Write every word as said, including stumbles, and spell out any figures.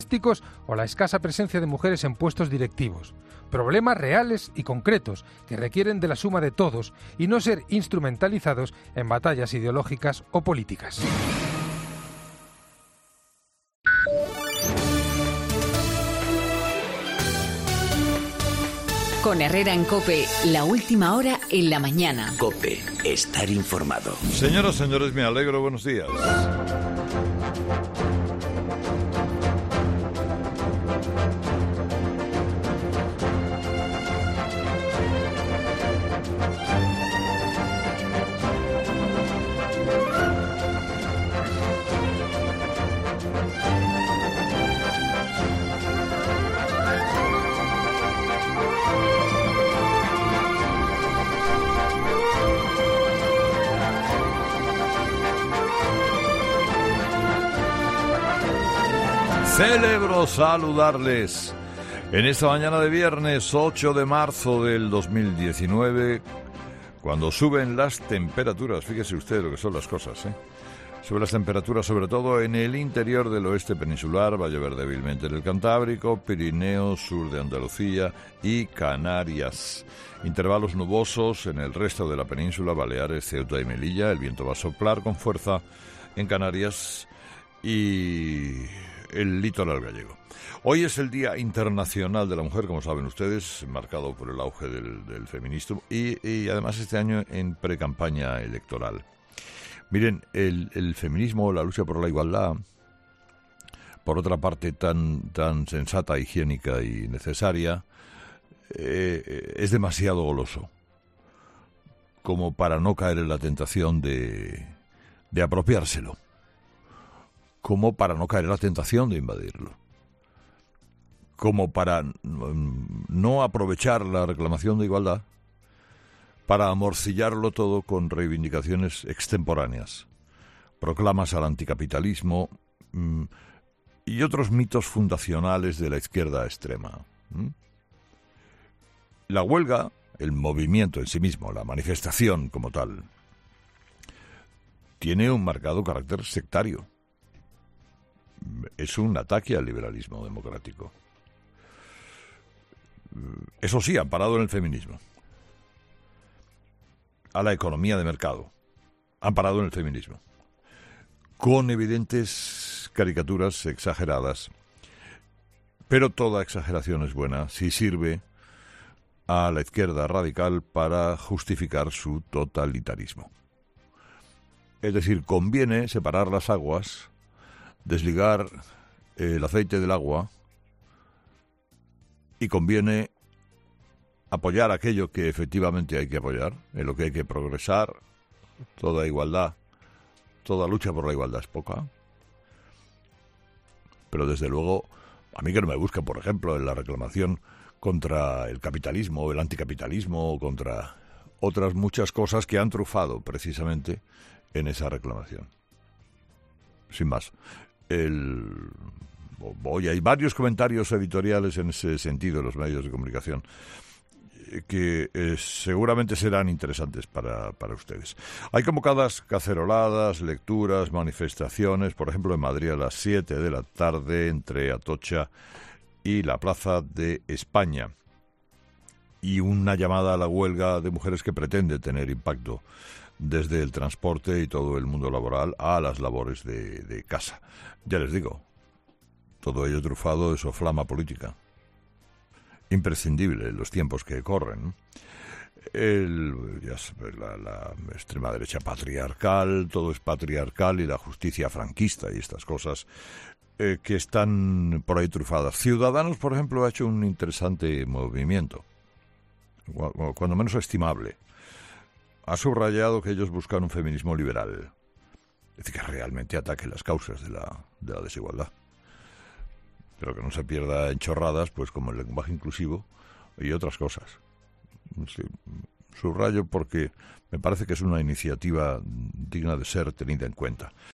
o la escasa presencia de mujeres en puestos directivos. Problemas reales y concretos que requieren de la suma de todos y no ser instrumentalizados en batallas ideológicas o políticas. Con Herrera en COPE, la última hora en la mañana. COPE, estar informado. Señoras, señores, me alegro, buenos días. Celebro saludarles en esta mañana de viernes ocho de marzo del dos mil diecinueve, cuando suben las temperaturas. Fíjese usted lo que son las cosas, ¿eh? Suben las temperaturas sobre todo en el interior del oeste peninsular, va a llover débilmente en el Cantábrico, Pirineos, sur de Andalucía y Canarias. Intervalos nubosos en el resto de la península, Baleares, Ceuta y Melilla. El viento va a soplar con fuerza en Canarias y el litoral gallego. Hoy es el Día Internacional de la Mujer, como saben ustedes, marcado por el auge del, del feminismo y, y además este año en precampaña electoral. Miren, el, el feminismo, la lucha por la igualdad, por otra parte tan, tan sensata, higiénica y necesaria, eh, es demasiado goloso como para no caer en la tentación de, de apropiárselo, como para no caer en la tentación de invadirlo, como para no aprovechar la reclamación de igualdad para amorcillarlo todo con reivindicaciones extemporáneas, proclamas al anticapitalismo mmm, y otros mitos fundacionales de la izquierda extrema. ¿Mm? La huelga, el movimiento en sí mismo, la manifestación como tal, tiene un marcado carácter sectario. Es un ataque al liberalismo democrático. Eso sí, amparado en el feminismo. A la economía de mercado, amparado en el feminismo. Con evidentes caricaturas exageradas. Pero toda exageración es buena si sirve a la izquierda radical para justificar su totalitarismo. Es decir, conviene separar las aguas, desligar el aceite del agua y conviene apoyar aquello que efectivamente hay que apoyar, en lo que hay que progresar. Toda igualdad, toda lucha por la igualdad es poca. Pero desde luego, a mí que no me busca, por ejemplo, en la reclamación contra el capitalismo o el anticapitalismo o contra otras muchas cosas que han trufado precisamente en esa reclamación. Sin más. El, hoy hay varios comentarios editoriales en ese sentido en los medios de comunicación que eh, seguramente serán interesantes para, para ustedes. Hay convocadas caceroladas, lecturas, manifestaciones, por ejemplo en Madrid a las siete de la tarde entre Atocha y la Plaza de España, y una llamada a la huelga de mujeres que pretende tener impacto desde el transporte y todo el mundo laboral a las labores de, de casa. Ya les digo, todo ello trufado de soflama política. Imprescindible en los tiempos que corren. El, ya sabes, la, la extrema derecha patriarcal, todo es patriarcal, y la justicia franquista y estas cosas eh, que están por ahí trufadas. Ciudadanos, por ejemplo, ha hecho un interesante movimiento, cuando menos estimable. Ha subrayado que ellos buscan un feminismo liberal, es decir, que realmente ataque las causas de la, de la desigualdad, pero que no se pierda en chorradas, pues como el lenguaje inclusivo y otras cosas. Sí, subrayo porque me parece que es una iniciativa digna de ser tenida en cuenta.